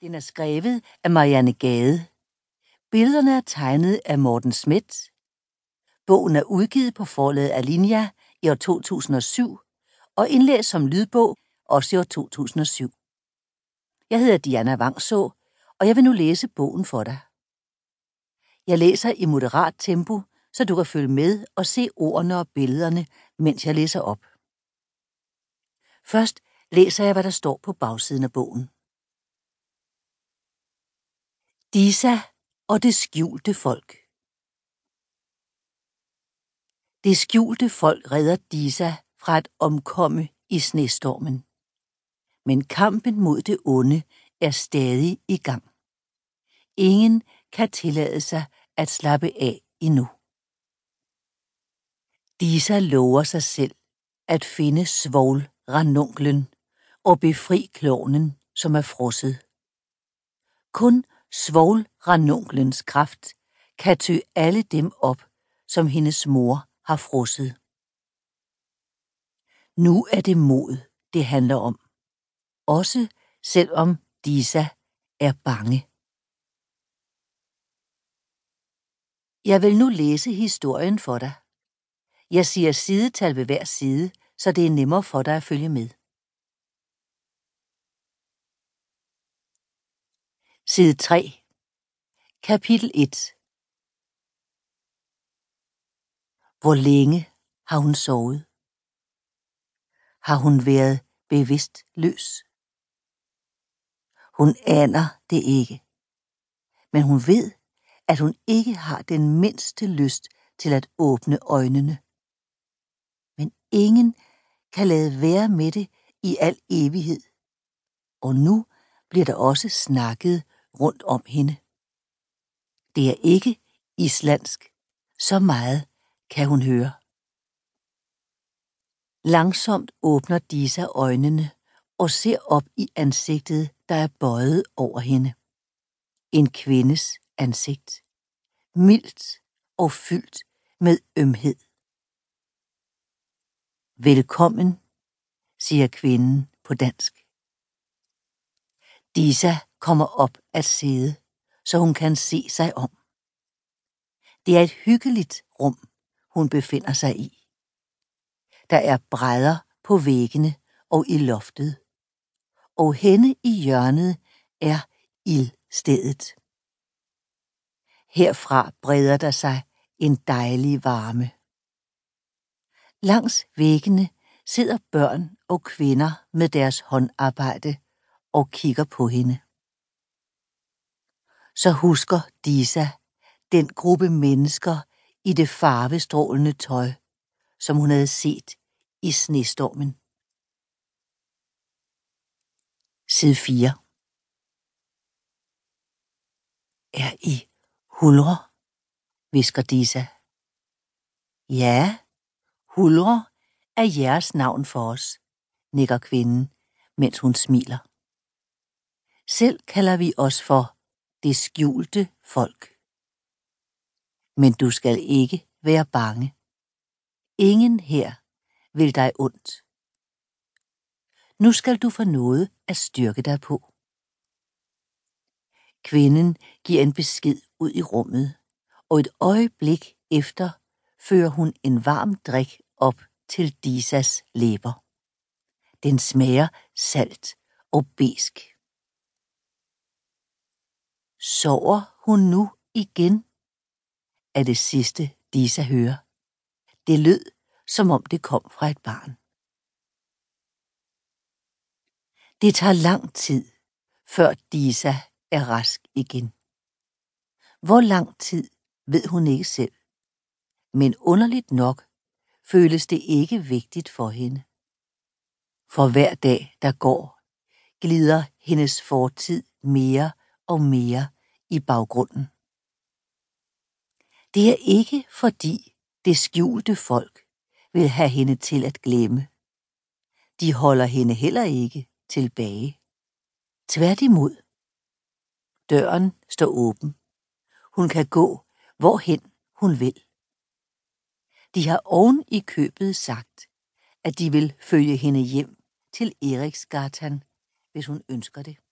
Den er skrevet af Marianne Gade. Billederne er tegnet af Morten Schmidt. Bogen er udgivet på forlaget Alinea i år 2007 og indlæst som lydbog også i år 2007. Jeg hedder Diana Vangså, og jeg vil nu læse bogen for dig. Jeg læser i moderat tempo, så du kan følge med og se ordene og billederne, mens jeg læser op. Først læser jeg, hvad der står på bagsiden af bogen. Disa og det skjulte folk. Det skjulte folk redder Disa fra at omkomme i snestormen. Men kampen mod det onde er stadig i gang. Ingen kan tillade sig at slappe af endnu. Disa lover sig selv at finde svovlranunklen og befri klovnen, som er frosset. Kun svovlranunklens kraft kan tø alle dem op, som hendes mor har frosset. Nu er det mod, det handler om. Også selvom Disa er bange. Jeg vil nu læse historien for dig. Jeg siger sidetal ved hver side, så det er nemmere for dig at følge med. Side 3. Kapitel 1. Hvor længe har hun sovet? Har hun været bevidstløs? Hun aner det ikke. Men hun ved, at hun ikke har den mindste lyst til at åbne øjnene. Men ingen kan lade være med det i al evighed. Og nu bliver der også snakket rundt om hende. Det er ikke islandsk. Så meget kan hun høre. Langsomt åbner Disa øjnene og ser op i ansigtet, der er bøjet over hende. En kvindes ansigt. Mildt og fyldt med ømhed. Velkommen, siger kvinden på dansk. Disa kommer op at sidde, så hun kan se sig om. Det er et hyggeligt rum, hun befinder sig i. Der er brædder på væggene og i loftet, og henne i hjørnet er ildstedet. Herfra breder der sig en dejlig varme. Langs væggene sidder børn og kvinder med deres håndarbejde og kigger på hende. Så husker Disa den gruppe mennesker i det farvestrålende tøj, som hun havde set i snestormen. Side 4. Er I hulre? hvisker Disa. Ja, hulre er jeres navn for os, nikker kvinden, mens hun smiler. Selv kalder vi os for det skjulte folk. Men du skal ikke være bange. Ingen her vil dig ondt. Nu skal du få noget at styrke dig på. Kvinden giver en besked ud i rummet, og et øjeblik efter fører hun en varm drik op til Disas læber. Den smager salt og besk. Sover hun nu igen? Er det sidste, Disa hører. Det lød, som om det kom fra et barn. Det tager lang tid, før Disa er rask igen. Hvor lang tid ved hun ikke selv. Men underligt nok føles det ikke vigtigt for hende. For hver dag, der går, glider hendes fortid mere og mere i baggrunden. Det er ikke fordi det skjulte folk vil have hende til at glemme. De holder hende heller ikke tilbage. Tværtimod. Døren står åben. Hun kan gå, hvorhen hun vil. De har oven i købet sagt, at de vil følge hende hjem til Eriksgatan, hvis hun ønsker det.